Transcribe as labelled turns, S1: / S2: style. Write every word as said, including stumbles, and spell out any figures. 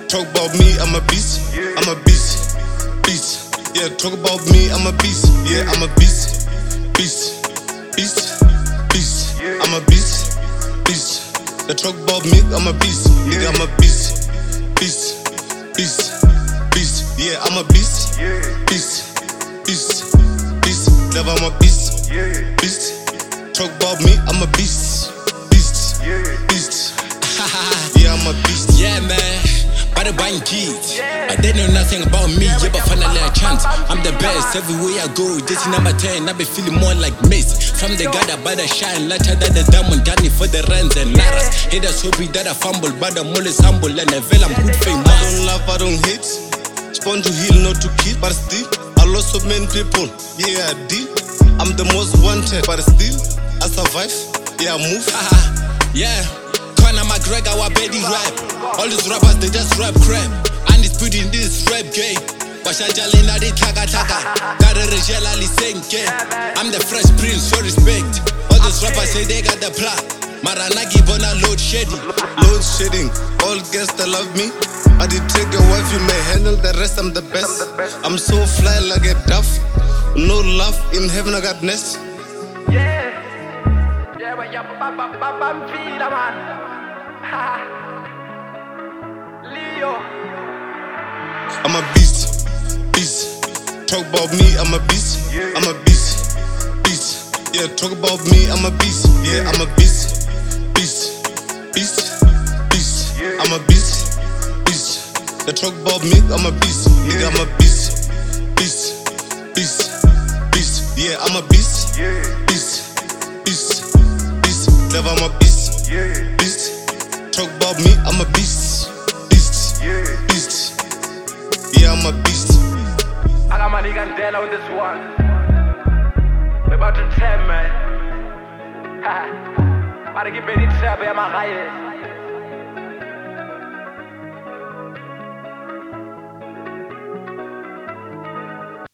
S1: Talk about me, I'm a beast. I'm a beast. Beast. Yeah, talk about me, I'm a beast. Yeah, I'm a beast. Beast. Beast. Beast. I'm a beast. Beast. They talk about me, I'm a beast. Nigga, I'm a beast. Beast. Beast. Beast. Yeah, I'm a beast. Beast. Beast. Beast. Never, I'm a beast. Beast. Talk about me, I'm a beast. Beast. Beast. Yeah, I'm a beast.
S2: Yeah, man. Bada bang geek. But they know nothing about me, yeah, but finally a chance. I'm the best everywhere I go. This is number ten, I be feeling more like Mace. From the guy that bada shine, lighter than the diamond, done it for the runs and ladders. Haters hoping that I fumble, but I'm always humble and I feel I'm good famous.
S1: I don't laugh, I don't hate. Spawn to heal, not to kill, but still I lost so many people. Yeah, I did. I'm the most wanted, but still I survive. Yeah, I move.
S2: Yeah. Conor McGregor, our baby rap. All these rappers, they just rap crap. And it's put in this rap game. Bashajalina di taka taka. Gotta rejela lisenke. I'm the fresh prince, so respect. All these rappers say they got the plot. Maranagi bona load shedding.
S1: Load shedding. All girls that love me. I did take your wife, you may handle the rest, I'm the best. I'm so fly like a dove. No love in heaven, I got nest.
S3: Yeah. Yeah, but yeah, I'm feeling, man. Leo.
S1: I'm a beast, beast. Talk about me, I'm a beast. I'm a beast, beast. Yeah, talk about me, I'm a beast. Yeah, I'm a beast, beast, beast, beast. I'm a beast, beast. They talk about me, I'm a beast. Nigga, I'm a beast, beast, beast, beast. Yeah, I'm a beast, beast, beast, beast. Never, I'm a beast, beast. Talk about me, I'm a beast, beast, beast. Yeah, I'm a beast.
S3: I got my nigga Della on this one. We're about to ten, man. Ha. About to get ready to tell me I'm a riot.